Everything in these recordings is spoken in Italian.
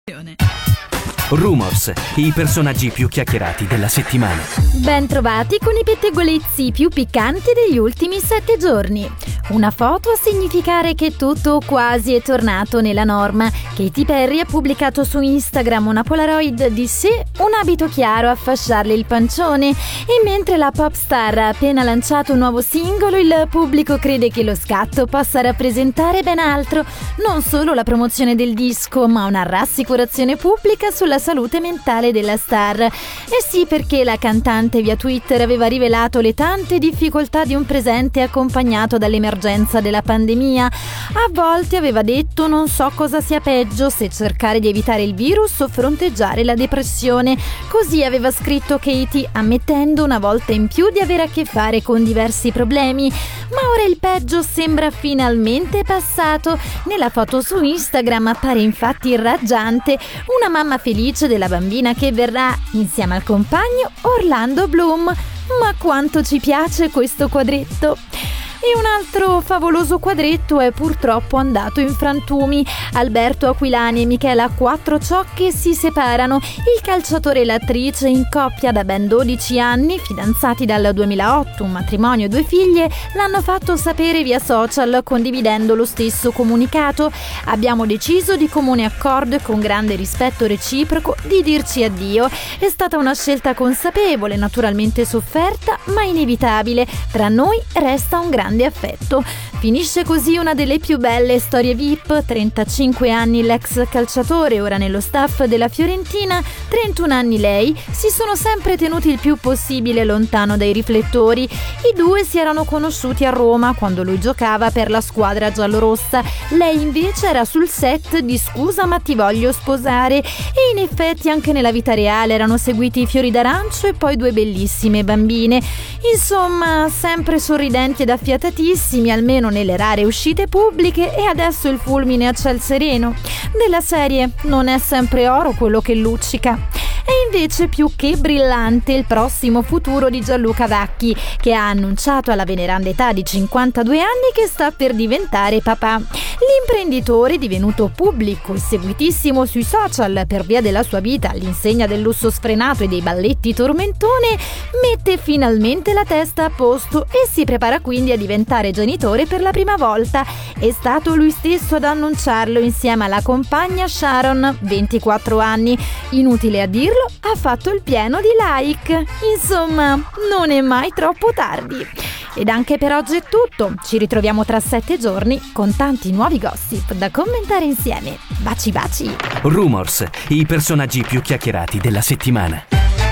Rumors, i personaggi più chiacchierati della settimana. Ben trovati con i pettegolezzi più piccanti degli ultimi 7 giorni. Una foto a significare che tutto quasi è tornato nella norma. Katy Perry ha pubblicato su Instagram una Polaroid di sé, un abito chiaro a fasciarle il pancione, e mentre la pop star ha appena lanciato un nuovo singolo, il pubblico crede che lo scatto possa rappresentare ben altro, non solo la promozione del disco, ma una rassicurazione pubblica sulla salute mentale della star. E sì, perché la cantante via Twitter aveva rivelato le tante difficoltà di un presente accompagnato dall'emergenza della pandemia. A volte aveva detto: non so cosa sia peggio, se cercare di evitare il virus o fronteggiare la depressione. Così aveva scritto Katy, ammettendo una volta in più di avere a che fare con diversi problemi. Ma ora il peggio sembra finalmente passato. Nella foto su Instagram appare infatti raggiante una mamma felice della bambina che verrà insieme al compagno Orlando Bloom. Ma quanto ci piace questo quadretto! E un altro favoloso quadretto è purtroppo andato in frantumi. Alberto Aquilani e Michela Quattrociocche si separano. Il calciatore e l'attrice, in coppia da ben 12 anni, fidanzati dal 2008, un matrimonio e 2 figlie, l'hanno fatto sapere via social, condividendo lo stesso comunicato. Abbiamo deciso di comune accordo e con grande rispetto reciproco di dirci addio. È stata una scelta consapevole, naturalmente sofferta, ma inevitabile. Tra noi resta un grande affetto. Finisce così una delle più belle storie VIP. 35 anni l'ex calciatore, ora nello staff della Fiorentina, 31 anni lei, si sono sempre tenuti il più possibile lontano dai riflettori. I due si erano conosciuti a Roma quando lui giocava per la squadra giallorossa. Lei invece era sul set di Scusa ma ti voglio sposare, e in effetti anche nella vita reale erano seguiti i fiori d'arancio e poi 2 bellissime bambine. Insomma, sempre sorridenti ed affiatatissimi, almeno nelle rare uscite pubbliche, e adesso il fulmine a ciel sereno. Della serie non è sempre oro quello che luccica. È invece più che brillante il prossimo futuro di Gianluca Vacchi, che ha annunciato alla veneranda età di 52 anni che sta per diventare papà. L'imprenditore, divenuto pubblico e seguitissimo sui social per via della sua vita all'insegna del lusso sfrenato e dei balletti tormentone, mette finalmente la testa a posto e si prepara quindi a diventare genitore per la prima volta. È stato lui stesso ad annunciarlo insieme alla compagna Sharon, 24 anni. Inutile a dirlo, ha fatto il pieno di like. Insomma, non è mai troppo tardi. Ed anche per oggi è tutto. Ci ritroviamo tra 7 giorni con tanti nuovi gossip da commentare insieme. Baci baci. Rumors, i personaggi più chiacchierati della settimana.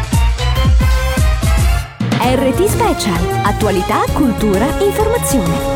RT Special. Attualità, cultura, informazione.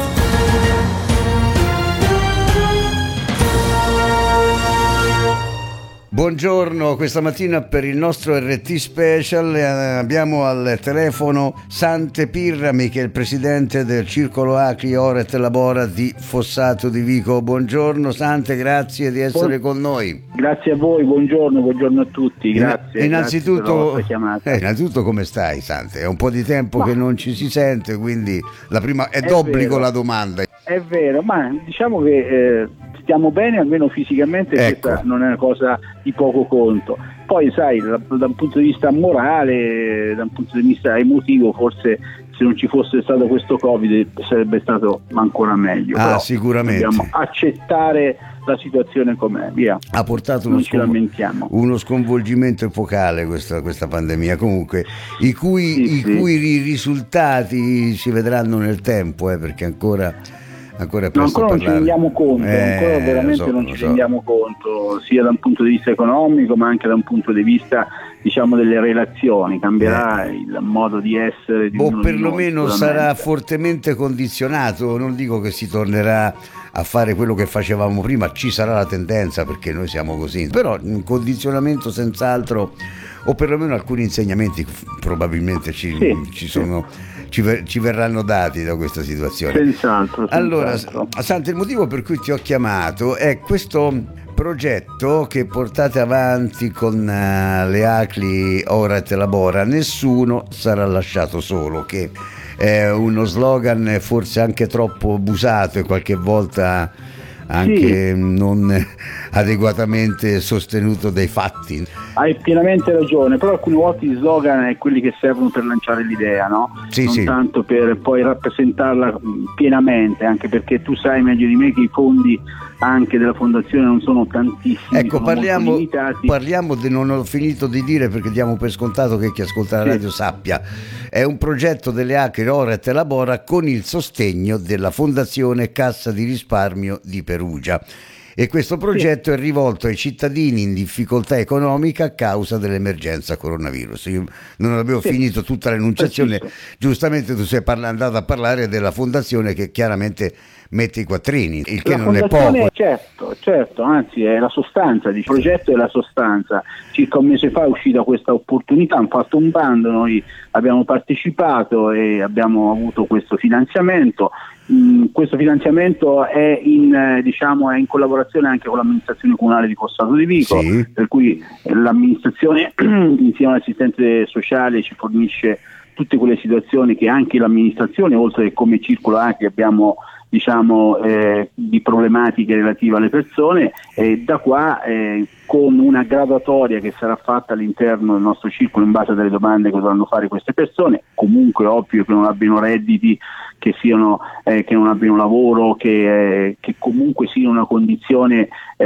Buongiorno, questa mattina per il nostro RT Special abbiamo al telefono Sante Pirrami, che è il presidente del Circolo Acri Oret Labora di Fossato di Vico. Buongiorno Sante, grazie di essere con noi. Grazie a voi, buongiorno a tutti, grazie. Innanzitutto, grazie innanzitutto come stai Sante? È un po' di tempo che non ci si sente, quindi la prima è d'obbligo la domanda. È vero, ma diciamo che stiamo bene almeno fisicamente, ecco. Questa non è una cosa di poco conto. Poi sai, da un punto di vista morale, da un punto di vista emotivo, forse se non ci fosse stato questo Covid sarebbe stato ancora meglio. Però sicuramente dobbiamo accettare la situazione com'è, via. Ha portato uno sconvolgimento epocale questa pandemia, comunque i cui risultati si vedranno nel tempo, perché ancora è presto non ci rendiamo conto, ancora veramente non ci rendiamo conto, sia da un punto di vista economico ma anche da un punto di vista, diciamo, delle relazioni. Cambierà il modo di essere di o perlomeno sarà fortemente condizionato. Non dico che si tornerà a fare quello che facevamo prima, ci sarà la tendenza perché noi siamo così, però un condizionamento senz'altro, o perlomeno alcuni insegnamenti probabilmente ci verranno dati da questa situazione. Senz'altro. Allora, Sante, il motivo per cui ti ho chiamato è questo progetto che portate avanti con le ACLI Oret Labora, nessuno sarà lasciato solo, che è uno slogan forse anche troppo abusato e qualche volta anche non adeguatamente sostenuto dai fatti. Hai pienamente ragione, però alcune volte gli slogan è quelli che servono per lanciare l'idea, no? Non tanto per poi rappresentarla pienamente, anche perché tu sai meglio di me che i fondi anche della fondazione non sono tantissimi. Ecco, parliamo non ho finito di dire, perché diamo per scontato che chi ascolta la radio sappia. È un progetto delle Acri Oret e Labora con il sostegno della Fondazione Cassa di Risparmio di Perugia. E questo progetto è rivolto ai cittadini in difficoltà economica a causa dell'emergenza coronavirus. Io non avevo finito tutta l'enunciazione, giustamente tu sei andato a parlare della fondazione che chiaramente mette i quattrini, il che non è poco. Certo, anzi è la sostanza, il progetto è la sostanza. Circa un mese fa è uscita questa opportunità, hanno fatto un bando, noi abbiamo partecipato e abbiamo avuto questo finanziamento. Questo finanziamento è in collaborazione anche con l'amministrazione comunale di Fossato di Vico, per cui l'amministrazione insieme all'assistente sociale ci fornisce tutte quelle situazioni che anche l'amministrazione, oltre che come Circolo Acri abbiamo di problematiche relative alle persone, e da qua con una graduatoria che sarà fatta all'interno del nostro circolo in base alle domande che dovranno fare queste persone, comunque ovvio che non abbiano redditi, che non abbiano lavoro, che comunque sia una condizione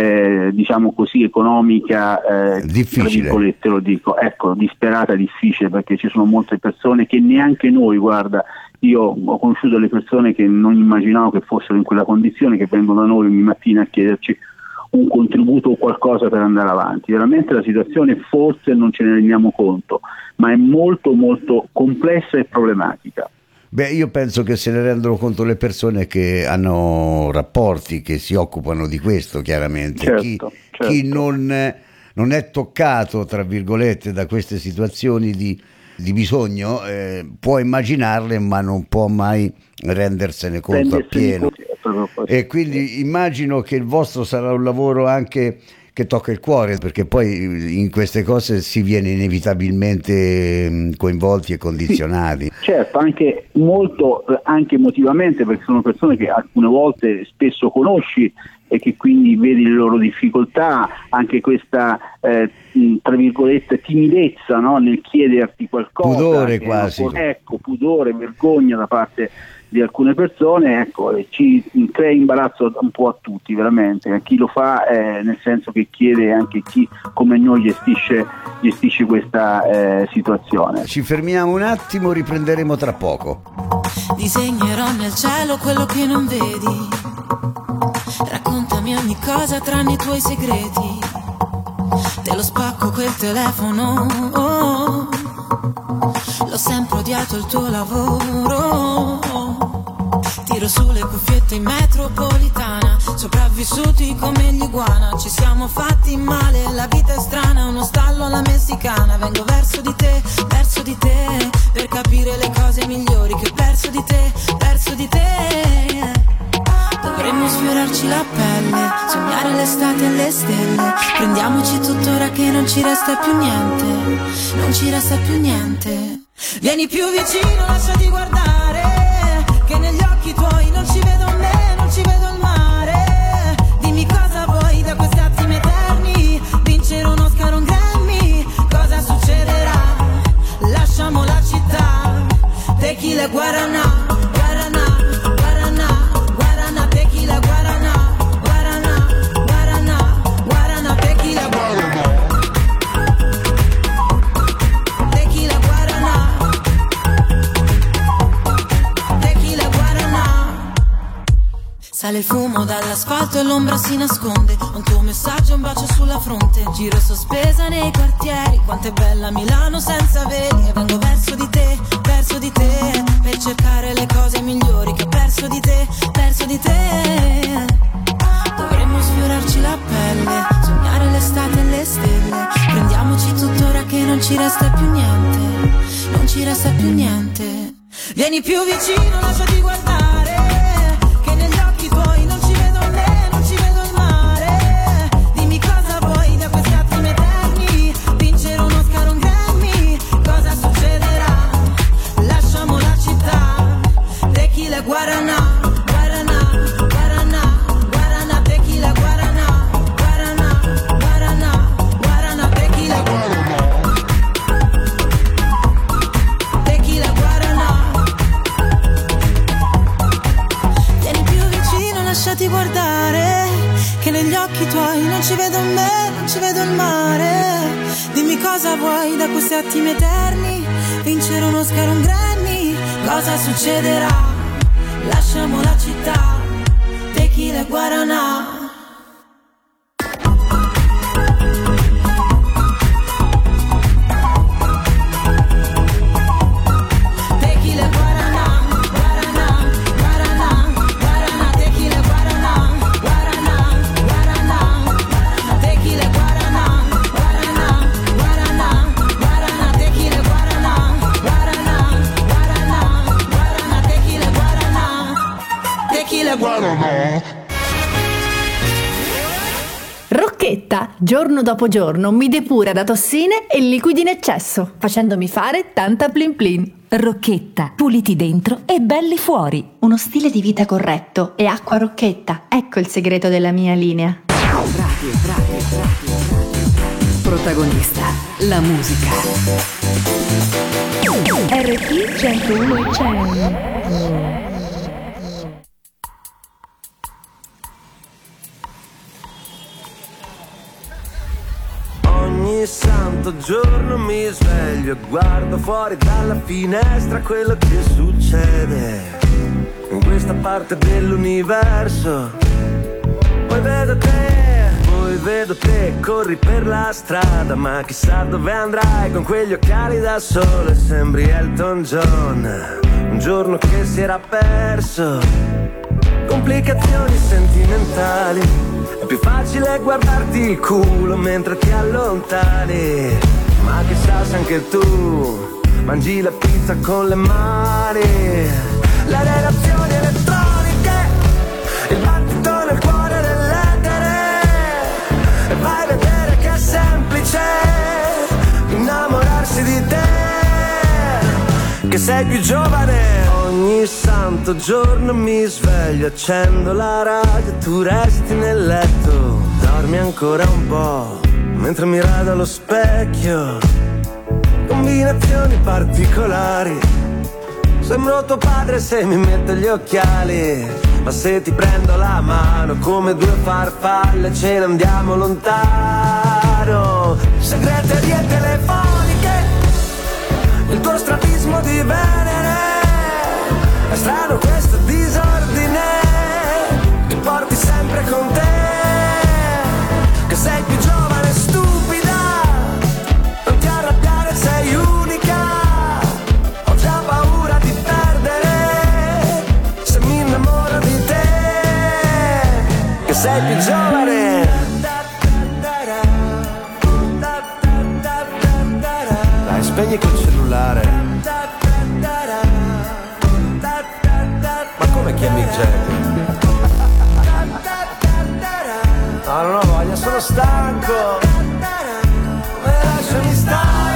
economica difficile, tra virgolette lo dico, disperata, difficile, perché ci sono molte persone che neanche noi, guarda, io ho conosciuto le persone che non immaginavo che fossero in quella condizione, che vengono da noi ogni mattina a chiederci un contributo o qualcosa per andare avanti. Veramente la situazione forse non ce ne rendiamo conto, ma è molto molto complessa e problematica. Io penso che se ne rendono conto le persone che hanno rapporti, che si occupano di questo, chiaramente. Chi non è toccato, tra virgolette, da queste situazioni di bisogno, può immaginarle, ma non può mai rendersene conto appieno. E quindi immagino che il vostro sarà un lavoro anche che tocca il cuore, perché poi in queste cose si viene inevitabilmente coinvolti e condizionati. Certo, anche molto, anche emotivamente, perché sono persone che alcune volte spesso conosci e che quindi vedi le loro difficoltà, anche questa tra virgolette timidezza, no? Nel chiederti qualcosa, pudore quasi, pudore, vergogna da parte di alcune persone, ci crea imbarazzo un po' a tutti, veramente, a chi lo fa, nel senso che chiede anche chi come noi gestisce questa situazione. Ci fermiamo un attimo, riprenderemo tra poco. Disegnerò nel cielo quello che non vedi, raccontami ogni cosa tranne i tuoi segreti, te lo spacco quel telefono, l'ho sempre odiato il tuo lavoro, tiro sulle cuffiette in metropolitana, sopravvissuti come l'iguana, ci siamo fatti male, la vita è strana, uno stallo alla messicana, vengo verso di te, per capire le cose migliori che perso di te. Dovremmo sfiorarci la pelle, sognare l'estate e le stelle, prendiamoci tuttora che non ci resta più niente, vieni più vicino, lasciati guardare, che negli occhi tuoi non ci vedo me, non ci vedo il mare, dimmi cosa vuoi da questi attimi eterni, vincere un Oscar o un Grammy, cosa succederà, lasciamo la città, tequila guaraná, tequila guaraná, tequila guaraná. Sale il fumo dall'asfalto e l'ombra si nasconde, un tuo messaggio, un bacio sulla fronte, giro sospesa nei quartieri, quanto è bella Milano senza veli, e vengo verso di te, per cercare le cose migliori che ho perso di te. Dovremmo sfiorarci la pelle, sognare l'estate e le stelle, prendiamoci tuttora che non ci resta più niente, vieni più vicino, lasciati guardare, che negli occhi tuoi non ci vedo me, non ci vedo il mare, dimmi cosa vuoi da questi attimi eterni, vincere un Oscar o un Grammy, cosa succederà, lasciamo la città, tequila guaraná, tequila guaraná. vedo il mare. Dimmi cosa vuoi da questi attimi eterni. Vincere un Oscar, un Grammy, cosa succederà? Lasciamo la città, tequila e guaranà. Rocchetta, giorno dopo giorno, mi depura da tossine e liquidi in eccesso, facendomi fare tanta plin plin. Rocchetta, puliti dentro e belli fuori. Uno stile di vita corretto. E acqua Rocchetta, ecco il segreto della mia linea. Radio. Protagonista, la musica. RT 101 e 100. Ogni santo giorno mi sveglio e guardo fuori dalla finestra quello che succede in questa parte dell'universo. Poi vedo te, corri per la strada, ma chissà dove andrai con quegli occhiali da sole. Sembri Elton John, un giorno che si era perso. Complicazioni sentimentali, è più facile guardarti il culo mentre ti allontani. Ma chissà se anche tu mangi la pizza con le mani. Le relazioni elettroniche, il battito nel cuore dell'etere. E vai a vedere che è semplice innamorarsi di te, che sei più giovane. Ogni santo giorno mi sveglio, accendo la radio, tu resti nel letto, dormi ancora un po', mentre mi rado allo specchio. Combinazioni particolari, sembro tuo padre se mi metto gli occhiali. Ma se ti prendo la mano come due farfalle ce ne andiamo lontano. Segreterie telefoniche, il tuo strabismo di Venere. È strano questo disordine che porti sempre con te, che sei più giovane e stupida. Non ti arrabbiare, sei unica. Ho già paura di perdere se mi innamoro di te, che sei più giovane. Dai, spegni quel cellulare. Ma come chiami Jack? No, non ho voglia, sono stanco. Lasciami stare.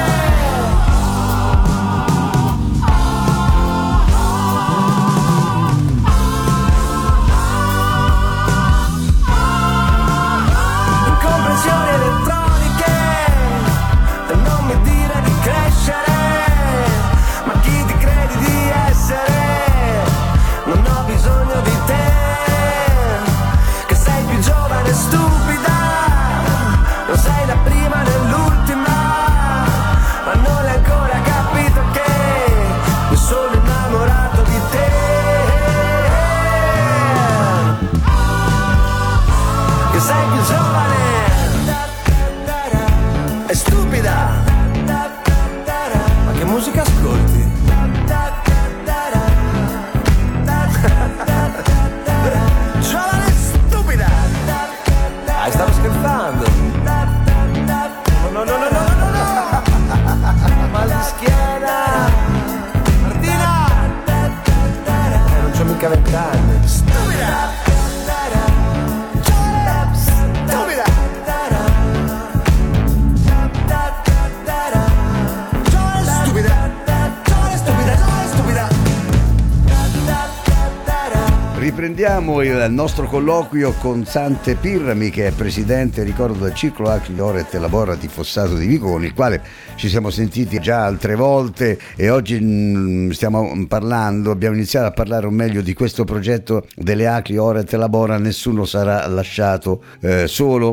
Incomprensioni elettroniche, e non mi dire di crescere. Ma chi ti credi di essere? Non ho bisogno di te, che sei più giovane e stupida. Non sei la prima né l'ultima, ma non hai ancora capito che mi sono innamorato di te. Che sei più giovane e stupida. Ma che musica ascolti? Giovane stupida! Dai, stavo scherzando! No! Mal di schiena! Martina! Non c'ho mica 20 anni! Stupida! Giovane stupida! Riprendiamo il nostro colloquio con Sante Pirrami, che è presidente, ricordo, del Circolo Acri Oret Labora di Fossato di Viconi, il quale ci siamo sentiti già altre volte e oggi abbiamo iniziato a parlare o meglio di questo progetto delle Acri Oret Labora, Nessuno sarà lasciato solo.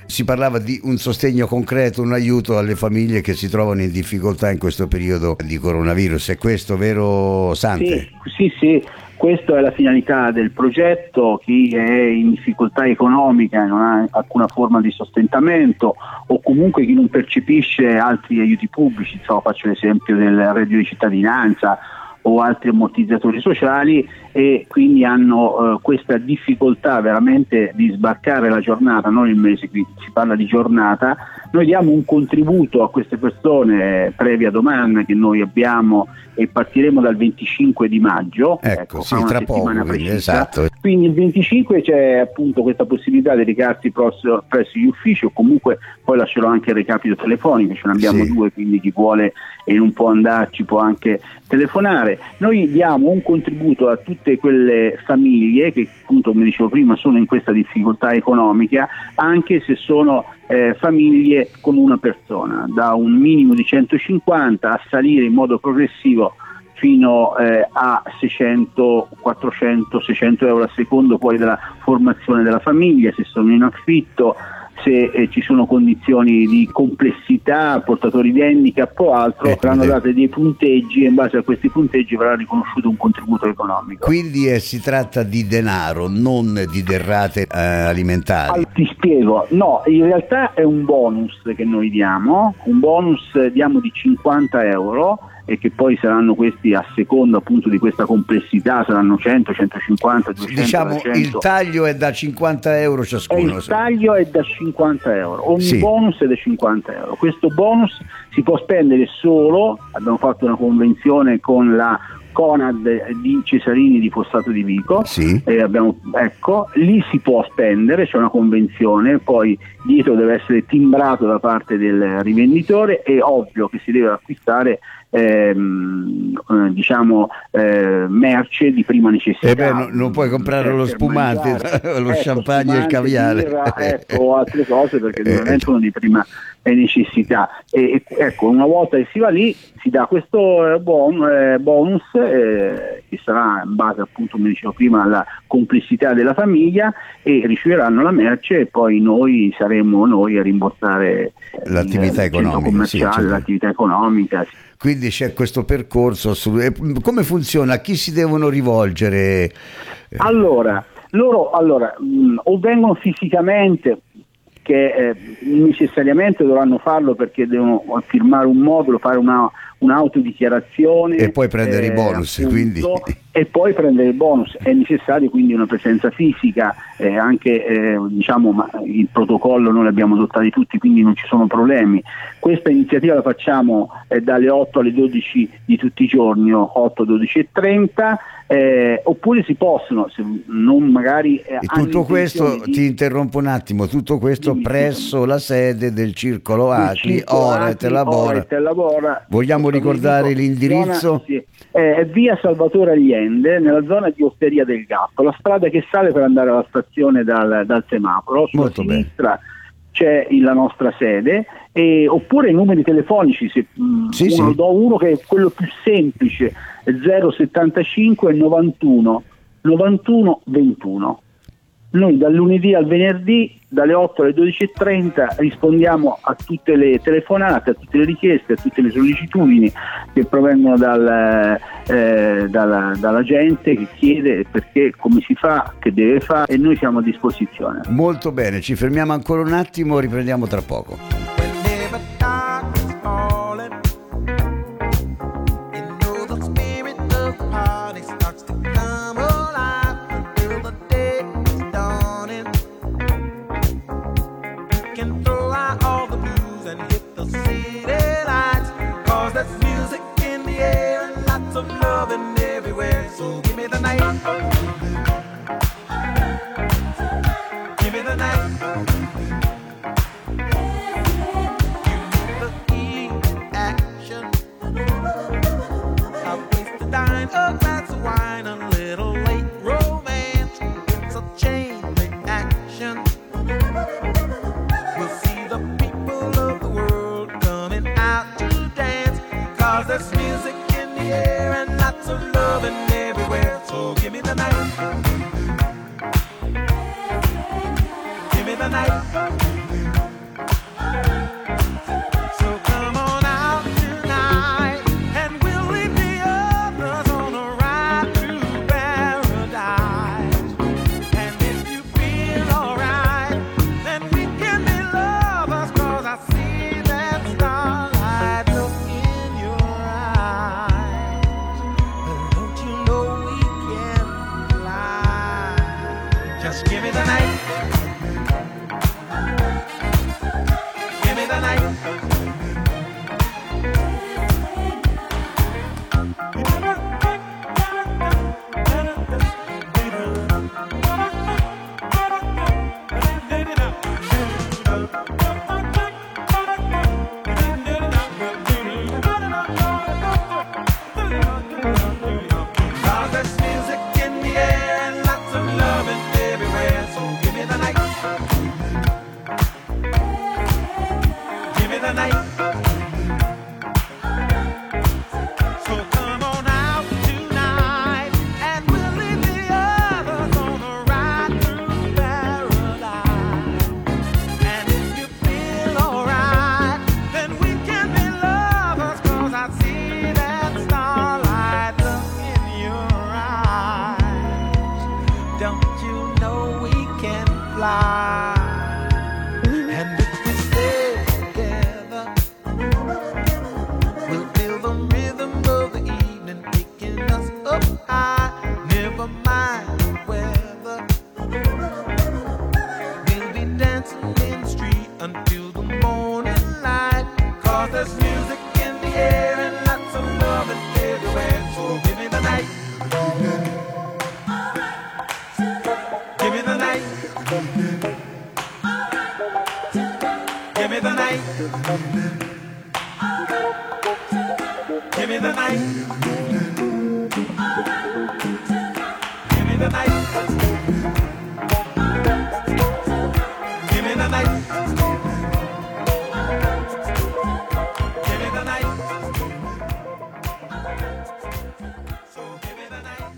Si parlava di un sostegno concreto, un aiuto alle famiglie che si trovano in difficoltà in questo periodo di coronavirus. È questo vero, Sante? Sì. Questa è la finalità del progetto. Chi è in difficoltà economica e non ha alcuna forma di sostentamento, o comunque chi non percepisce altri aiuti pubblici, faccio l'esempio del reddito di cittadinanza o altri ammortizzatori sociali, e quindi hanno questa difficoltà veramente di sbarcare la giornata, non il mese, qui si parla di giornata. Noi diamo un contributo a queste persone previa domanda che noi abbiamo, e partiremo dal 25 di maggio, sì, tra poco, esatto. Quindi il 25 c'è appunto questa possibilità di recarsi presso gli uffici, o comunque poi lascerò anche il recapito telefonico, ce ne abbiamo due, quindi chi vuole e non può andarci può anche telefonare. Noi diamo un contributo a tutte quelle famiglie che, appunto, come dicevo prima, sono in questa difficoltà economica, anche se sono famiglie con una persona, da un minimo di 150 a salire in modo progressivo fino a 600, 400, 600 euro a secondo poi della formazione della famiglia, se sono in affitto, se ci sono condizioni di complessità, portatori di handicap o altro, saranno date dei punteggi, e in base a questi punteggi verrà riconosciuto un contributo economico. Quindi si tratta di denaro, non di derrate alimentari. Ti spiego, no, in realtà è un bonus che noi diamo, diamo di 50 euro, e che poi saranno questi a seconda appunto di questa complessità, saranno 100, 150, 200, diciamo 300. Il taglio è da 50 euro ciascuno. Il taglio è da 50 euro, ogni bonus è da 50 euro. Questo bonus si può spendere solo, abbiamo fatto una convenzione con la Conad di Cesarini di Fossato di Vico, lì si può spendere, c'è una convenzione, poi dietro deve essere timbrato da parte del rivenditore, è ovvio che si deve acquistare merce di prima necessità. Non puoi comprare lo spumante, lo champagne e il caviale, birra, o altre cose, perché non sono di prima necessità. E una volta che si va lì si dà questo bonus che sarà in base, appunto, come dicevo prima, alla complessità della famiglia, e riceveranno la merce, e poi noi saremo a rimborsare l'attività economica, commerciale, l'attività economica. Quindi c'è questo percorso. Come funziona? A chi si devono rivolgere? Allora, loro o vengono fisicamente, che necessariamente dovranno farlo perché devono firmare un modulo, fare un'autodichiarazione e poi prendere i bonus, appunto, quindi. E poi prendere il bonus. È necessario quindi una presenza fisica, anche ma il protocollo noi l'abbiamo adottati tutti, quindi non ci sono problemi. Questa iniziativa la facciamo dalle 8 alle 12 di tutti i giorni, 8, 12 e 30, oppure si possono, se non magari tutto questo, ti interrompo un attimo, tutto questo presso la sede del Circolo Acri, Oret Labora. Vogliamo ricordare l'indirizzo? È via Salvatore Allende, nella zona di Osteria del Gatto, la strada che sale per andare alla stazione dal semaforo. Sulla sinistra c'è la nostra sede, oppure i numeri telefonici, do uno che è quello più semplice, 075 91 21. Noi dal lunedì al venerdì dalle 8 alle 12.30 rispondiamo a tutte le telefonate, a tutte le richieste, a tutte le sollecitudini che provengono dalla gente che chiede perché, come si fa, che deve fare, e noi siamo a disposizione. Molto bene, ci fermiamo ancora un attimo, riprendiamo tra poco. We'll see the people of the world coming Give me the night. Give me the night. Give me the night. Give me the night. So give me the night.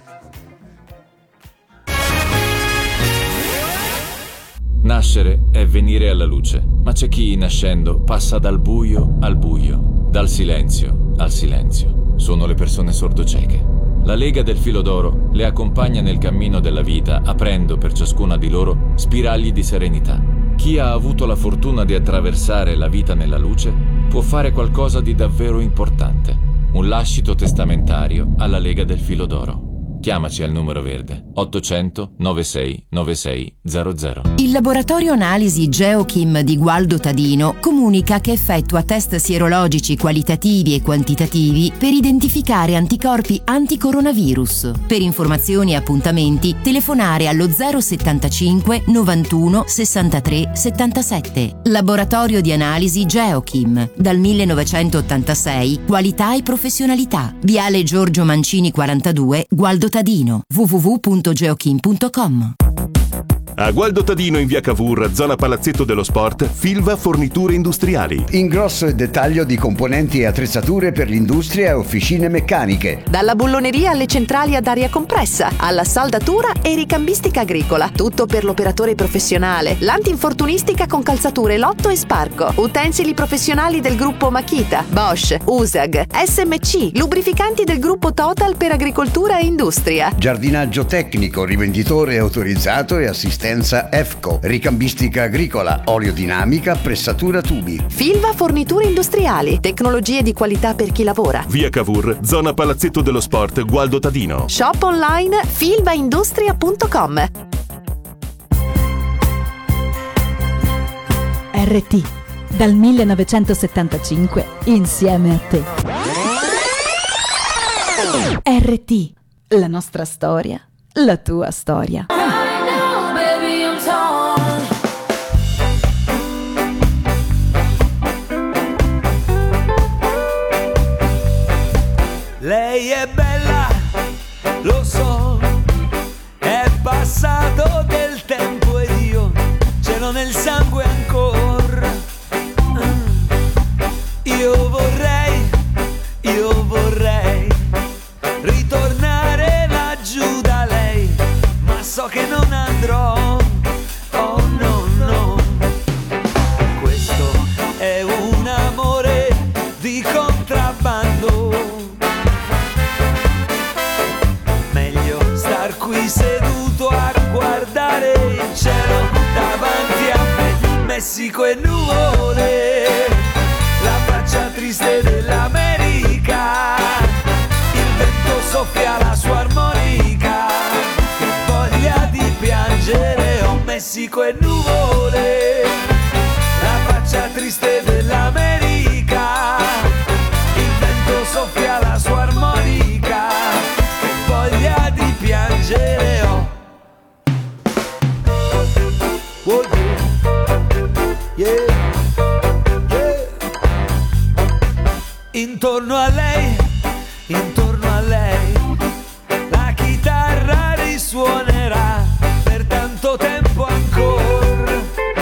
Nascere è venire alla luce, ma c'è chi nascendo passa dal buio al buio, dal silenzio al silenzio. Sono le persone sordocieche. La Lega del Filo d'Oro le accompagna nel cammino della vita, aprendo per ciascuna di loro spiragli di serenità. Chi ha avuto la fortuna di attraversare la vita nella luce può fare qualcosa di davvero importante. Un lascito testamentario alla Lega del Filo d'Oro. Chiamaci al numero verde 800 96 96 00. Il laboratorio analisi GeoChem di Gualdo Tadino comunica che effettua test sierologici qualitativi e quantitativi per identificare anticorpi anticoronavirus. Per informazioni e appuntamenti telefonare allo 075 91 63 77. Laboratorio di analisi GeoChem, dal 1986, qualità e professionalità. Viale Giorgio Mancini 42, Gualdo Tadino, www.geochem.com. A Gualdo Tadino in via Cavour, zona Palazzetto dello Sport, Filva Forniture Industriali. Ingrosso e dettaglio di componenti e attrezzature per l'industria e officine meccaniche. Dalla bulloneria alle centrali ad aria compressa, alla saldatura e ricambistica agricola. Tutto per l'operatore professionale. L'antinfortunistica con calzature Lotto e Sparco. Utensili professionali del gruppo Makita, Bosch, USAG, SMC. Lubrificanti del gruppo Total per agricoltura e industria. Giardinaggio tecnico, rivenditore autorizzato e assistenza EFCO, ricambistica agricola, oleodinamica, pressatura tubi. Filva Forniture Industriali, tecnologie di qualità per chi lavora. Via Cavour, zona Palazzetto dello Sport, Gualdo Tadino. Shop online filvaindustria.com. RT, dal 1975, insieme a te. RT, la nostra storia, la tua storia. Lei è bella, lo so, è passato del tempo ed io ce l'ho nel sangue ancora. Io vorrei ritornare laggiù da lei, ma so che non andrò. Oh no, no, questo è un amore di contrabbando. Qui seduto a guardare il cielo davanti a me, Messico e nuvole, la faccia triste dell'America, il vento soffia la sua armonica, che voglia di piangere, oh Messico e nuvole, la faccia triste dell'America, il vento soffia la sua armonica, che voglia di piangere, oh. Oh yeah, yeah, yeah. Intorno a lei, la chitarra risuonerà per tanto tempo ancora.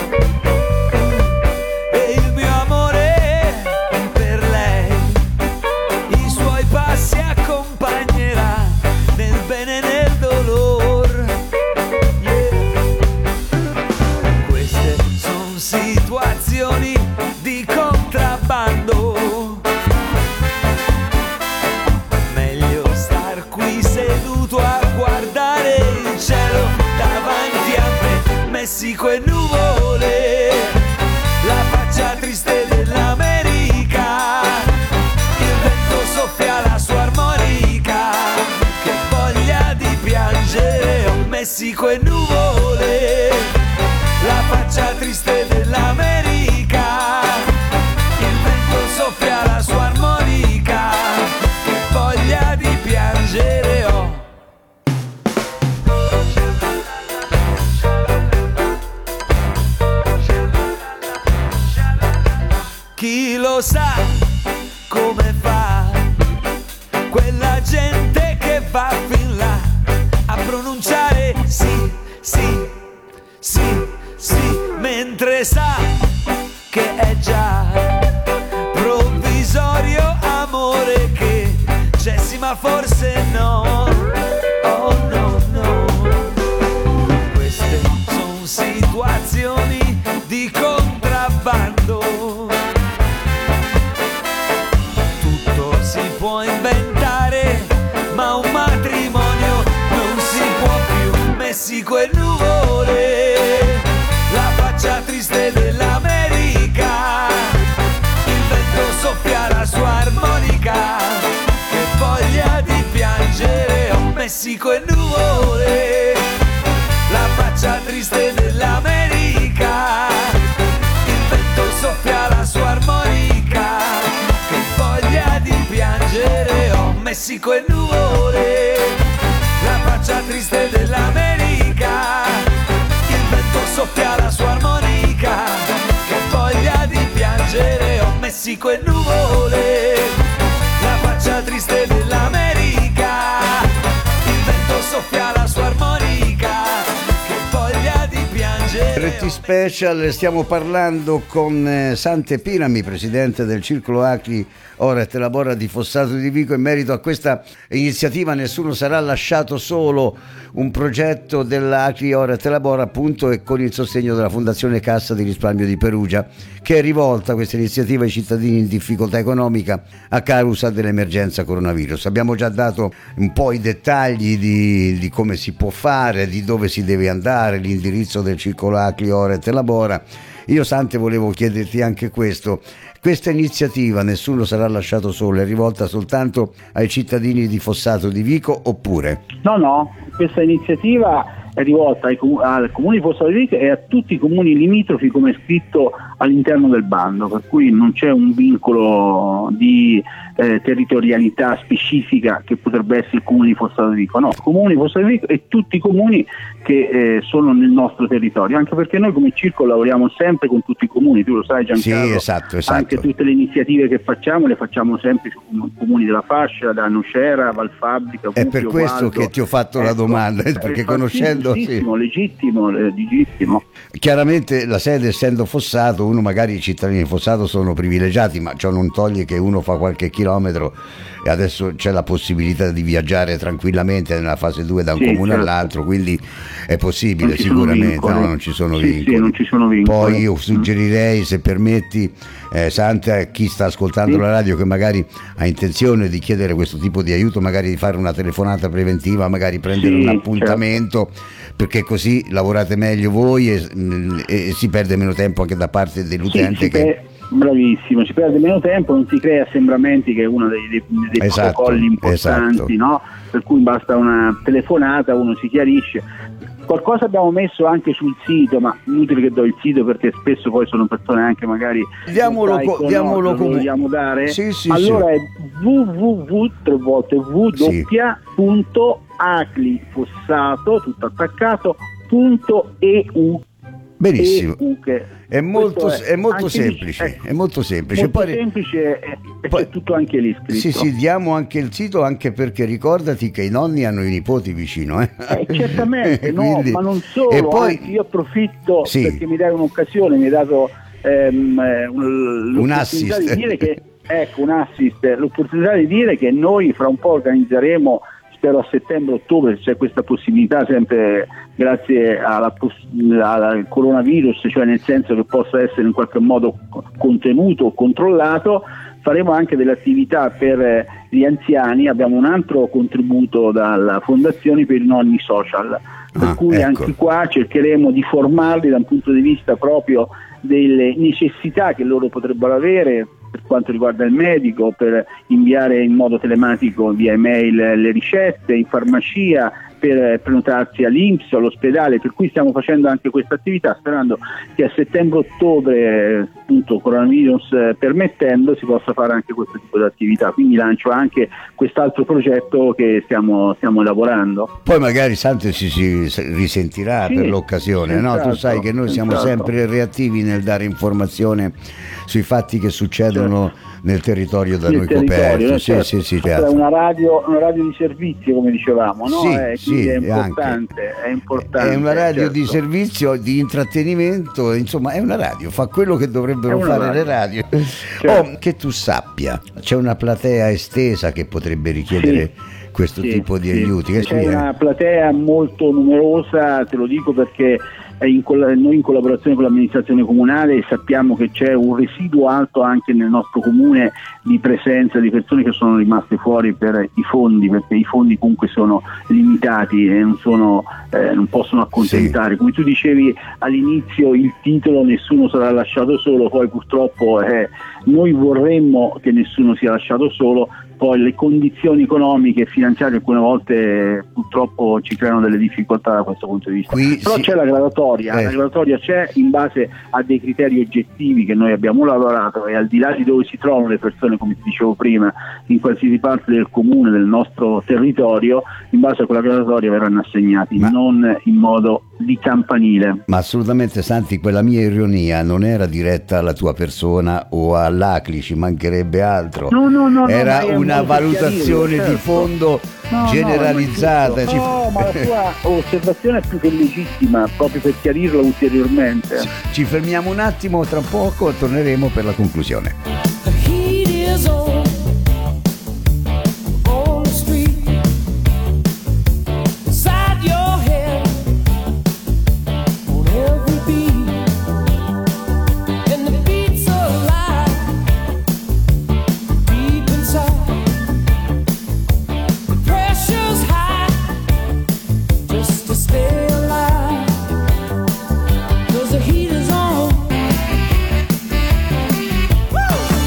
E il mio amore per lei i suoi passi accompagnerà nel bene e nel dolore. Yeah. Queste sono situazioni di contrabbando. Meglio star qui seduto a guardare il cielo davanti a me, Messico e nuvole, la faccia triste dell'America, il vento soffia la sua armonica, che voglia di piangere, oh Messico e nuvole, la faccia triste dell'America, il vento soffia la sua armonica, che voglia di piangere, oh. chi lo sa come fa quella gente che va fin là a pronunciare sì, sì, sì, sì, mentre sa che è già provvisorio amore che cessi ma forse no, oh no, no, queste sono situazioni di contrabbando, tutto si può inventare ma un matrimonio non si può più. Messico e nuvole, la faccia triste dell'America, il vento soffia la sua armonica, che voglia di piangere. Oh, Messico e nuvole, la faccia triste dell'America, il vento soffia la sua armonica, che voglia di piangere. Oh, Messico e nuvole, la faccia triste dell'America, il vento soffia la sua armonica, che voglia di piangere. Oh, Messico e nuvole, la faccia triste dell'America, il vento soffia la sua armonica, che voglia di piangere. RT Special, stiamo parlando con Sante Pirami, presidente del Circolo Acri Ora et Labora di Fossato di Vico, in merito a questa iniziativa Nessuno sarà lasciato solo, un progetto dell'Acri Ora et Labora, appunto, e con il sostegno della Fondazione Cassa di Risparmio di Perugia, che è rivolta questa iniziativa ai cittadini in difficoltà economica a causa dell'emergenza coronavirus. Abbiamo già dato un po' i dettagli di come si può fare, di dove si deve andare, l'indirizzo del Circolo Acri Ora et Labora. Io, Sante, volevo chiederti anche questo. Questa iniziativa Nessuno sarà lasciato solo è rivolta soltanto ai cittadini di Fossato di Vico oppure? No, questa iniziativa è rivolta al comune di Fossato di Vico e a tutti i comuni limitrofi, come è scritto all'interno del bando, per cui non c'è un vincolo di territorialità specifica che potrebbe essere il comune di Fossato di Vico. No, il comune di Fossato di Vico e tutti i comuni che sono nel nostro territorio, anche perché noi come Circolo lavoriamo sempre con tutti i comuni, tu lo sai Giancarlo. Sì, esatto. Anche tutte le iniziative che facciamo le facciamo sempre sui comuni della fascia, da Nocera, Valfabbrica, È per questo Gualdo. Che ti ho fatto la domanda, perché conoscendo legittimo. Chiaramente la sede essendo Fossato, uno magari i cittadini di Fossato sono privilegiati, ma ciò non toglie che uno fa qualche chilometro e adesso c'è la possibilità di viaggiare tranquillamente nella fase 2 da un comune all'altro, quindi è possibile sicuramente, no? Non ci sono vincoli. Non ci sono vincoli. Poi io suggerirei, se permetti, Sante, a chi sta ascoltando la radio che magari ha intenzione di chiedere questo tipo di aiuto, magari di fare una telefonata preventiva, magari prendere un appuntamento, perché così lavorate meglio voi e si perde meno tempo anche da parte dell'utente. Bravissimo, si perde meno tempo, non si crea assembramenti, che è uno dei protocolli importanti, no? Per cui basta una telefonata, uno si chiarisce. Qualcosa abbiamo messo anche sul sito, ma inutile che do il sito perché spesso poi sono persone anche magari diamolo come vogliamo dare. Sì, allora è www.aclifossato tutto attaccato.eu. Benissimo, è molto semplice, è molto semplice. C'è tutto anche lì scritto. Sì, diamo anche il sito, anche perché ricordati che i nonni hanno i nipoti vicino. Certamente, Quindi, ma non solo, e poi, io approfitto perché mi dai un'occasione, mi hai dato un assist. Di dire che, un assist, l'opportunità di dire che noi fra un po' organizzeremo, spero a settembre-ottobre, c'è questa possibilità, sempre grazie al coronavirus, cioè nel senso che possa essere in qualche modo contenuto o controllato, faremo anche delle attività per gli anziani, abbiamo un altro contributo dalla Fondazione per i nonni social, per cui anche qua cercheremo di formarli da un punto di vista proprio delle necessità che loro potrebbero avere per quanto riguarda il medico, per inviare in modo telematico via email le ricette, in farmacia, per prenotarsi all'INPS, all'ospedale, per cui stiamo facendo anche questa attività, sperando che a settembre-ottobre, appunto coronavirus permettendo, si possa fare anche questo tipo di attività. Quindi lancio anche quest'altro progetto che stiamo elaborando. Poi magari Santo si risentirà per l'occasione, no? Tu sai che noi siamo sempre reattivi nel dare informazione sui fatti che succedono nel territorio da noi coperto. Sì, certo. È una radio di servizio, come dicevamo, no? Sì, è importante, è importante. È una radio di servizio, di intrattenimento, insomma è una radio, fa quello che dovrebbero fare le radio. Certo. Che tu sappia, c'è una platea estesa che potrebbe richiedere questo tipo di aiuti. C'è una platea molto numerosa, te lo dico perché noi in collaborazione con l'amministrazione comunale sappiamo che c'è un residuo alto anche nel nostro comune di presenza di persone che sono rimaste fuori per i fondi, perché i fondi comunque sono limitati e non possono accontentare. Come tu dicevi all'inizio, il titolo "Nessuno sarà lasciato solo", poi purtroppo noi vorremmo che nessuno sia lasciato solo, poi le condizioni economiche e finanziarie alcune volte purtroppo ci creano delle difficoltà da questo punto di vista. Però c'è la graduatoria c'è in base a dei criteri oggettivi che noi abbiamo lavorato, e al di là di dove si trovano le persone, come ti dicevo prima, in qualsiasi parte del comune, del nostro territorio, in base a quella graduatoria verranno assegnati, non in modo di campanile. Ma assolutamente, Santi, quella mia ironia non era diretta alla tua persona o all'ACLI, ci mancherebbe altro. No, era una valutazione di fondo generalizzata. Ma la tua osservazione è più che legittima, proprio per chiarirla ulteriormente. Ci fermiamo un attimo, tra poco torneremo per la conclusione. Woo!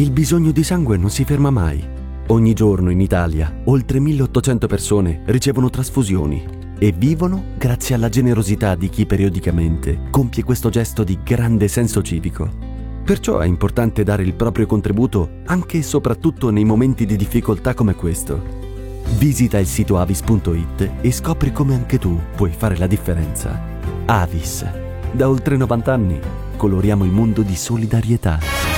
Il bisogno di sangue non si ferma mai. Ogni giorno in Italia oltre 1800 persone ricevono trasfusioni e vivono grazie alla generosità di chi periodicamente compie questo gesto di grande senso civico. Perciò è importante dare il proprio contributo anche e soprattutto nei momenti di difficoltà come questo. Visita il sito avis.it e scopri come anche tu puoi fare la differenza. Avis. Da oltre 90 anni coloriamo il mondo di solidarietà.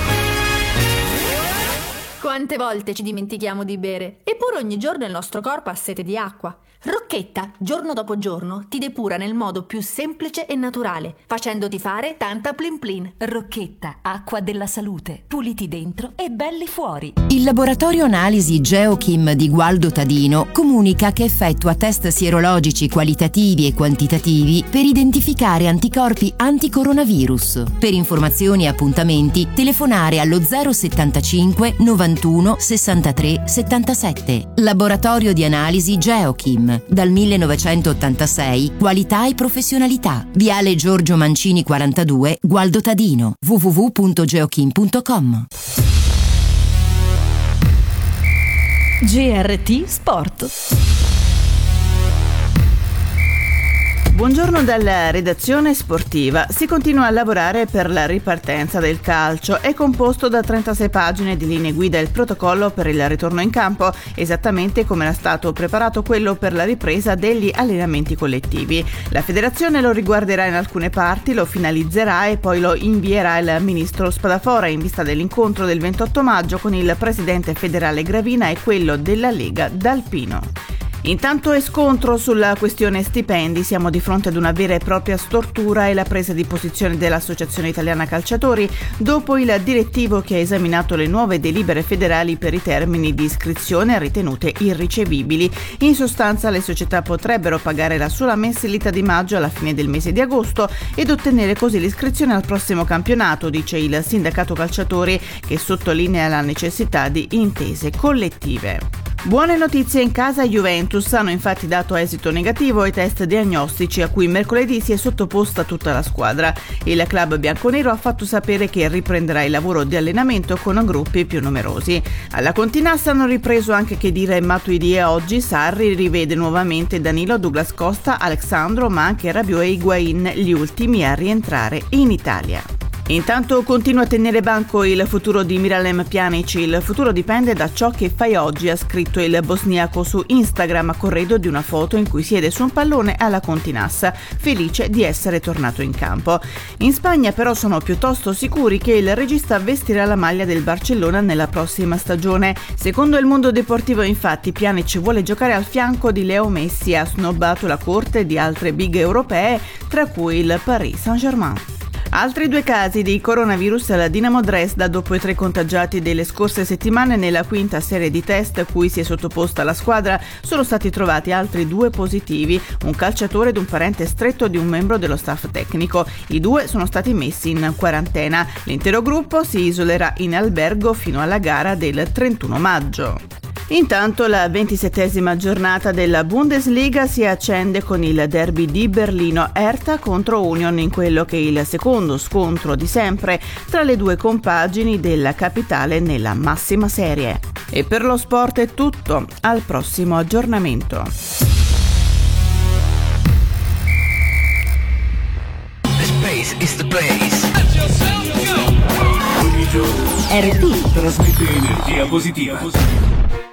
Quante volte ci dimentichiamo di bere, eppure ogni giorno il nostro corpo ha sete di acqua. Rocchetta, giorno dopo giorno, ti depura nel modo più semplice e naturale, facendoti fare tanta plin plin. Rocchetta, acqua della salute. Puliti dentro e belli fuori. Il laboratorio analisi Geochim di Gualdo Tadino comunica che effettua test sierologici qualitativi e quantitativi per identificare anticorpi anticoronavirus. Per informazioni e appuntamenti, telefonare allo 075 91 63 77. Laboratorio di analisi Geochim. Dal 1986, qualità e professionalità. Viale Giorgio Mancini 42, Gualdo Tadino. www.geochim.com. GRT Sport. Buongiorno dalla redazione sportiva. Si continua a lavorare per la ripartenza del calcio. È composto da 36 pagine di linee guida il protocollo per il ritorno in campo, esattamente come era stato preparato quello per la ripresa degli allenamenti collettivi. La federazione lo riguarderà in alcune parti, lo finalizzerà e poi lo invierà il ministro Spadafora in vista dell'incontro del 28 maggio con il presidente federale Gravina e quello della Lega D'Alpino. Intanto è scontro sulla questione stipendi, siamo di fronte ad una vera e propria stortura e la presa di posizione dell'Associazione Italiana Calciatori dopo il direttivo che ha esaminato le nuove delibere federali per i termini di iscrizione ritenute irricevibili. In sostanza le società potrebbero pagare la sola mensilità di maggio alla fine del mese di agosto ed ottenere così l'iscrizione al prossimo campionato, dice il sindacato calciatori, che sottolinea la necessità di intese collettive. Buone notizie in casa Juventus, hanno infatti dato esito negativo ai test diagnostici a cui mercoledì si è sottoposta tutta la squadra. Il club bianconero ha fatto sapere che riprenderà il lavoro di allenamento con gruppi più numerosi. Alla Continassa hanno ripreso anche Khedira e Matuidi e oggi Sarri rivede nuovamente Danilo, Douglas Costa, Alexandro ma anche Rabiot e Higuain, gli ultimi a rientrare in Italia. Intanto continua a tenere banco il futuro di Miralem Pjanic. Il futuro dipende da ciò che fai oggi, ha scritto il bosniaco su Instagram a corredo di una foto in cui siede su un pallone alla Continassa, felice di essere tornato in campo. In Spagna però sono piuttosto sicuri che il regista vestirà la maglia del Barcellona nella prossima stagione. Secondo il Mondo Deportivo infatti Pjanic vuole giocare al fianco di Leo Messi e ha snobbato la corte di altre big europee, tra cui il Paris Saint-Germain. Altri 2 casi di coronavirus alla Dinamo Dresda dopo i 3 contagiati delle scorse settimane. Nella quinta serie di test a cui si è sottoposta la squadra sono stati trovati altri 2 positivi, un calciatore ed un parente stretto di un membro dello staff tecnico. I 2 sono stati messi in quarantena. L'intero gruppo si isolerà in albergo fino alla gara del 31 maggio. Intanto la 27esima giornata della Bundesliga si accende con il derby di Berlino Hertha contro Union in quello che è il secondo scontro di sempre tra le 2 compagini della capitale nella massima serie. E per lo sport è tutto, al prossimo aggiornamento. Ogni giorno RT trasmette energia positiva.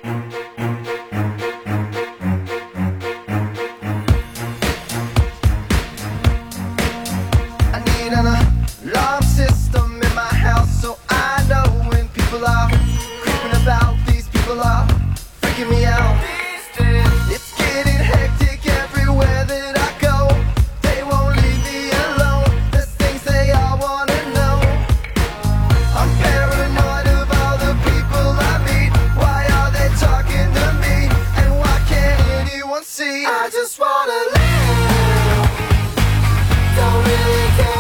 Alarm system in my house, so I know when people are creeping about. These people are freaking me out. It's getting hectic everywhere that I go. They won't leave me alone. There's things they all wanna know. I'm paranoid of all the people I meet. Why are they talking to me? And why can't anyone see? I just wanna live. Don't really care.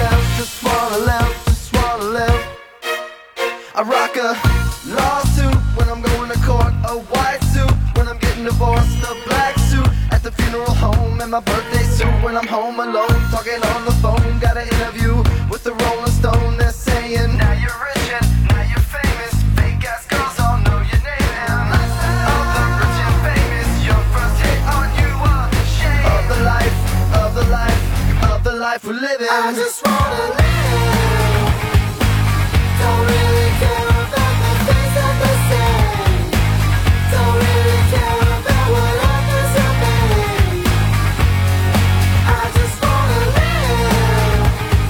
I rock a lawsuit when I'm going to court, a white suit when I'm getting divorced, a black suit at the funeral home, and my birthday suit when I'm home alone, talking on the phone. Got an interview with the Rolling Stone. They're saying, now you're rich and now you're famous. Fake ass girls all know your name. And of the rich and famous, your first hit on you are shame of the life, of the life, of the life we're living. I just wanna live. Don't really care about the things that they say. Don't really care about what others are made. I just wanna live.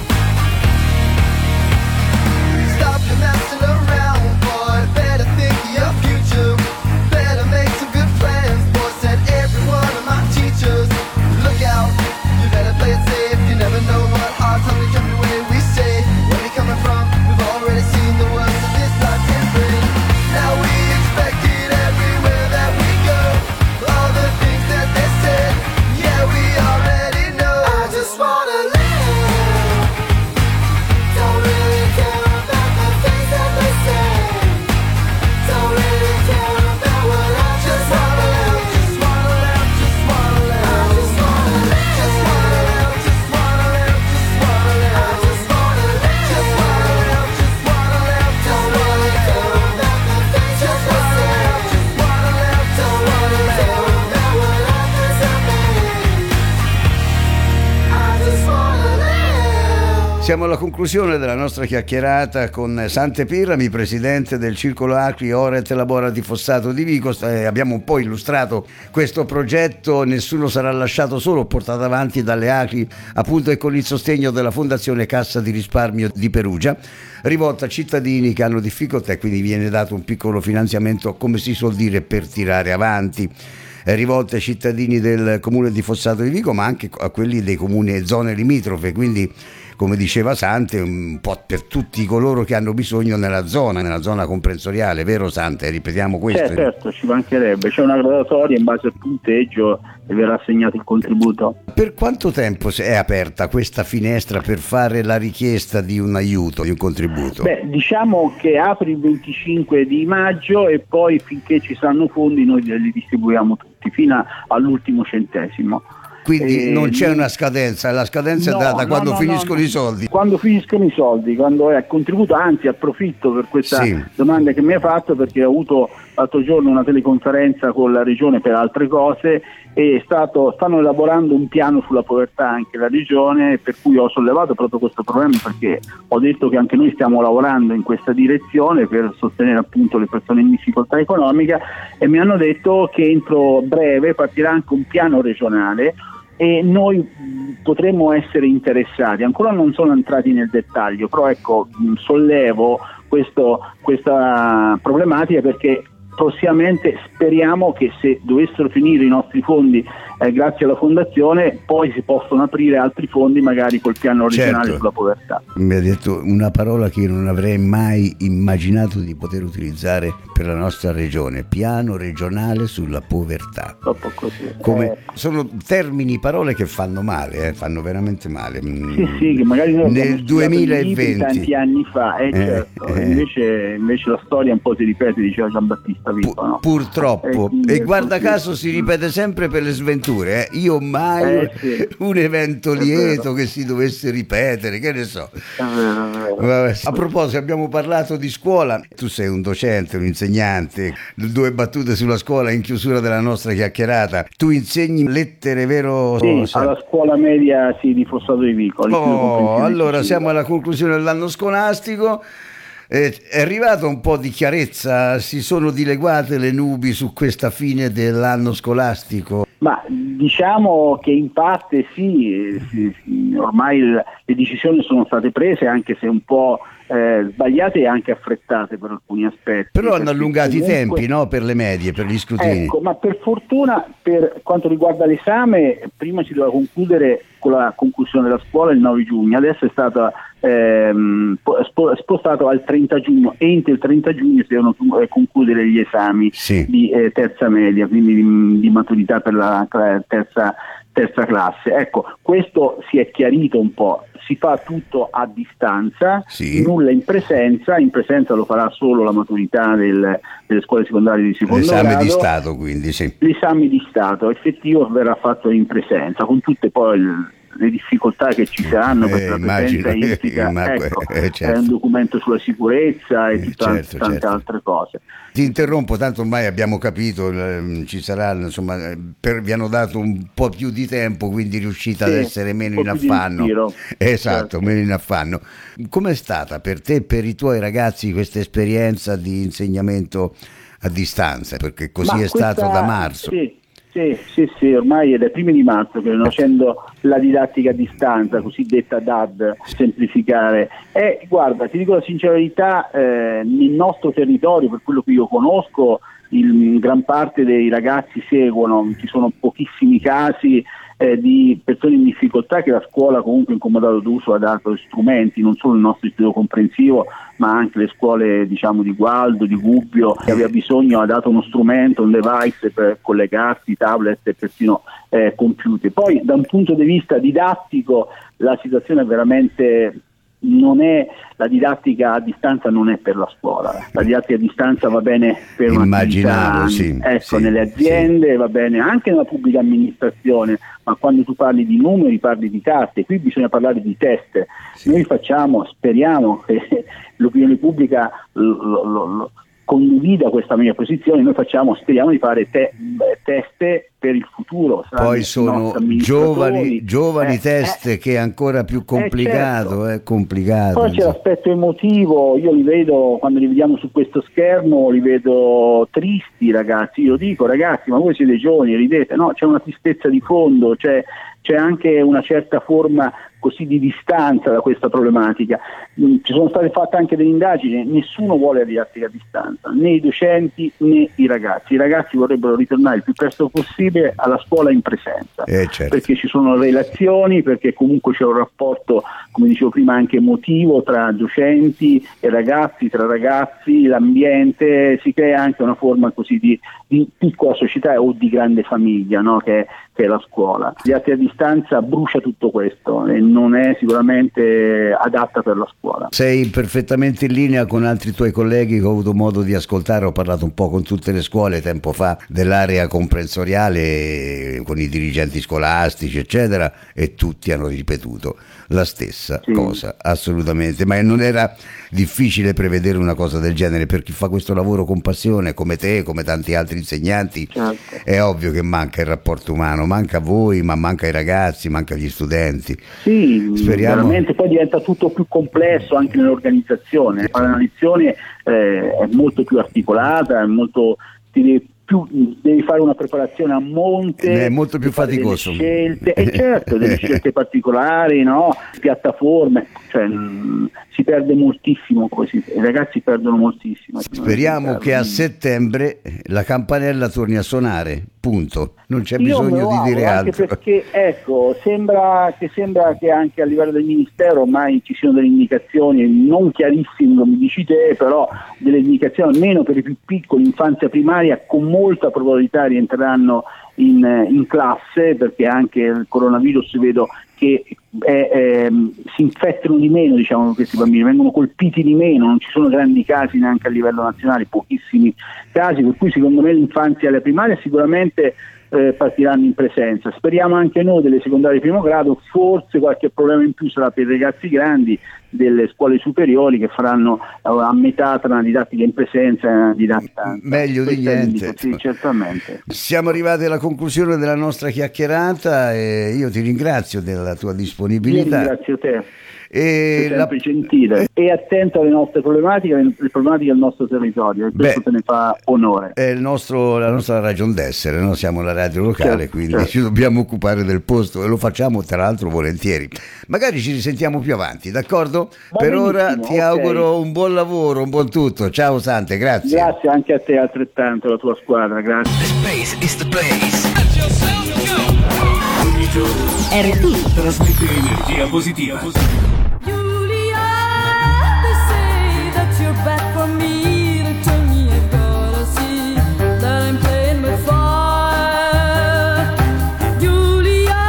Stop your messing around, boy. Better think of your future. Better make some good plans, boy. Said every one of my teachers. Look out, you better play it safe. You never know what hard times will come your way. We say, where we coming from? We've already seen the worst that this life can bring. Now we expect it everywhere that we go. All the things that they said, yeah, we already know. I just wanna live. Don't really care about the things that they say. Don't really care about what I just wanna live. Just wanna live, just wanna live. I just wanna live. Just wanna live, just wanna live. Just wanna live. I just wanna live. Just wanna live, just wanna live. Don't really care about the things that they say. Just wanna live, don't really care about what others are made. I just wanna live. Siamo alla conclusione della nostra chiacchierata con Sante Pirrami, presidente del Circolo Acri Oret Labora di Fossato di Vico. Abbiamo un po' illustrato questo progetto Nessuno sarà lasciato solo, portato avanti dalle Acri appunto e con il sostegno della Fondazione Cassa di Risparmio di Perugia, rivolta a cittadini che hanno difficoltà, e quindi viene dato un piccolo finanziamento, come si suol dire, per tirare avanti. Rivolte ai cittadini del comune di Fossato di Vico, ma anche a quelli dei comuni e zone limitrofe, quindi come diceva Sante, un po' per tutti coloro che hanno bisogno nella zona comprensoriale, vero Sante? Ripetiamo questo. Certo, ci mancherebbe, c'è una graduatoria in base al punteggio e verrà assegnato il contributo. Per quanto tempo è aperta questa finestra per fare la richiesta di un aiuto, di un contributo? Beh, diciamo che apre il 25 di maggio e poi finché ci saranno fondi noi li distribuiamo tutti, fino all'ultimo centesimo. Quindi non c'è una scadenza, la scadenza è data quando finiscono i soldi. Quando finiscono i soldi, quando è contributo, anzi approfitto per questa domanda che mi hai fatto, perché ho avuto l'altro giorno una teleconferenza con la regione per altre cose e stanno elaborando un piano sulla povertà anche la regione, per cui ho sollevato proprio questo problema, perché ho detto che anche noi stiamo lavorando in questa direzione per sostenere appunto le persone in difficoltà economica, e mi hanno detto che entro breve partirà anche un piano regionale e noi potremmo essere interessati. Ancora non sono entrati nel dettaglio, però ecco, sollevo questa problematica perché prossimamente speriamo che, se dovessero finire i nostri fondi grazie alla fondazione, poi si possono aprire altri fondi magari col piano regionale sulla povertà. Mi ha detto una parola che io non avrei mai immaginato di poter utilizzare per la nostra regione: piano regionale sulla povertà. Troppo così. Sono termini, parole che fanno male, fanno veramente male. Sì, che magari noi nel 2020, tanti anni fa, certo. Invece la storia un po' si ripete, diceva Giambattista Vico, no? Purtroppo, e guarda caso si ripete sempre per le sventure. Io mai un evento lieto che si dovesse ripetere, che ne so. Vabbè. A proposito, abbiamo parlato di scuola, tu sei un docente, un insegnante, 2 battute sulla scuola in chiusura della nostra chiacchierata. Tu insegni lettere, vero? Sì, alla scuola media di Fossato di Vico. Allora siamo alla conclusione dell'anno scolastico. È arrivato un po' di chiarezza, si sono dileguate le nubi su questa fine dell'anno scolastico? Ma diciamo che in parte sì, ormai le decisioni sono state prese, anche se un po' sbagliate e anche affrettate per alcuni aspetti. Però hanno allungato i tempi, no? Per le medie, per gli scrutini. Ecco, ma per fortuna, per quanto riguarda l'esame, prima si doveva concludere con la conclusione della scuola il 9 giugno, adesso è stata spostato al 30 giugno, e entro il 30 giugno si devono concludere gli esami di terza media, quindi di maturità per la terza terza classe. Ecco, questo si è chiarito un po', si fa tutto a distanza, nulla in presenza lo farà solo la maturità delle scuole secondarie di secondo grado. L'esame di Stato, quindi sì. L'esame di Stato effettivo verrà fatto in presenza, con tutte poi le difficoltà che ci saranno, perché la presenza implica, certo. è un documento sulla sicurezza e tante altre cose. Ti interrompo, tanto ormai abbiamo capito, ci sarà, insomma, vi hanno dato un po' più di tempo, quindi riuscite ad essere meno in affanno. Esatto, meno in affanno. Com'è stata per te e per i tuoi ragazzi questa esperienza di insegnamento a distanza? Perché così stato da marzo. Sì, ormai è dai primi di marzo che stanno facendo la didattica a distanza, cosiddetta DAD, semplificare. E guarda, ti dico la sincerità, nel nostro territorio, per quello che io conosco, gran parte dei ragazzi seguono, ci sono pochissimi casi di persone in difficoltà che la scuola comunque in comodato d'uso ha dato strumenti, non solo il nostro istituto comprensivo ma anche le scuole diciamo di Gualdo, di Gubbio, che aveva bisogno, ha dato uno strumento, un device per collegarsi, tablet e persino computer. Poi da un punto di vista didattico la situazione è veramente, non è, la didattica a distanza non è per la scuola, la didattica a distanza va bene per un'attività, nelle aziende, va bene anche nella pubblica amministrazione, ma quando tu parli di numeri parli di carte, qui bisogna parlare di test. Noi speriamo che l'opinione pubblica condivida questa mia posizione, noi speriamo di fare test per il futuro. Poi sono giovani test che è ancora più complicato, è complicato. Poi c'è l'aspetto emotivo, io li vedo, quando li vediamo su questo schermo, li vedo tristi ragazzi, io dico ragazzi ma voi siete giovani, ridete, no, c'è una tristezza di fondo, c'è anche una certa forma così di distanza da questa problematica. Ci sono state fatte anche delle indagini, nessuno vuole la didattica a distanza, né i docenti né i ragazzi vorrebbero ritornare il più presto possibile alla scuola in presenza, perché ci sono relazioni, perché comunque c'è un rapporto, come dicevo prima, anche emotivo tra docenti e ragazzi, tra ragazzi, l'ambiente, si crea anche una forma così di piccola società o di grande famiglia, no? che è la scuola. La didattica a distanza brucia tutto questo e non è sicuramente adatta per la scuola. Sei perfettamente in linea con altri tuoi colleghi che ho avuto modo di ascoltare, ho parlato un po' con tutte le scuole tempo fa dell'area comprensoriale, con i dirigenti scolastici eccetera, e tutti hanno ripetuto la stessa cosa, assolutamente, ma non era difficile prevedere una cosa del genere per chi fa questo lavoro con passione, come te, come tanti altri insegnanti. È ovvio che manca il rapporto umano, manca a voi, ma manca ai ragazzi, manca agli studenti. Sì, speriamo. Veramente poi diventa tutto più complesso anche nell'organizzazione, fare una lezione è molto più articolata, è molto, devi fare una preparazione a monte, è molto più faticoso, delle scelte, delle scelte particolari, no? Piattaforme, si perde moltissimo, i ragazzi perdono moltissimo. Speriamo che a settembre la campanella torni a suonare, punto, non c'è bisogno di dire altro. Anche perché sembra che anche a livello del ministero ormai ci siano delle indicazioni non chiarissime, come dici te, però delle indicazioni almeno per i più piccoli, infanzia primaria, con molta probabilità rientreranno in classe, perché anche il coronavirus vedo che si infettano di meno, diciamo, questi bambini, vengono colpiti di meno, non ci sono grandi casi neanche a livello nazionale, pochissimi casi, per cui secondo me l'infanzia e la primaria sicuramente partiranno in presenza. Speriamo anche noi delle secondarie di primo grado, forse qualche problema in più sarà per i ragazzi grandi delle scuole superiori, che faranno a metà tra una didattica in presenza e una didattica meglio di niente. Sì, certamente. Siamo arrivati alla conclusione della nostra chiacchierata e io ti ringrazio della tua disponibilità. Io ringrazio te. Sei sempre gentile e attento alle nostre problematiche, le problematiche del nostro territorio, e questo te ne fa onore. È la nostra ragion d'essere, no? Siamo la radio locale, quindi ci dobbiamo occupare del posto e lo facciamo tra l'altro volentieri. Magari ci risentiamo più avanti, d'accordo? Per ora ti auguro un buon lavoro, un buon tutto. Ciao Sante, grazie. Grazie anche a te, altrettanto, alla tua squadra, grazie. Ogni giorno trasmette energia positiva. Julia,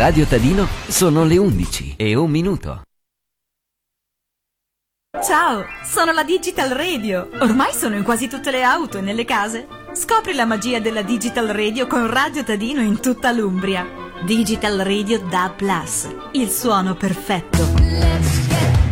Radio Tadino sono le 11:01. Ciao, sono la Digital Radio. Ormai sono in quasi tutte le auto e nelle case. Scopri la magia della Digital Radio con Radio Tadino in tutta l'Umbria. Digital Radio DAB+, il suono perfetto.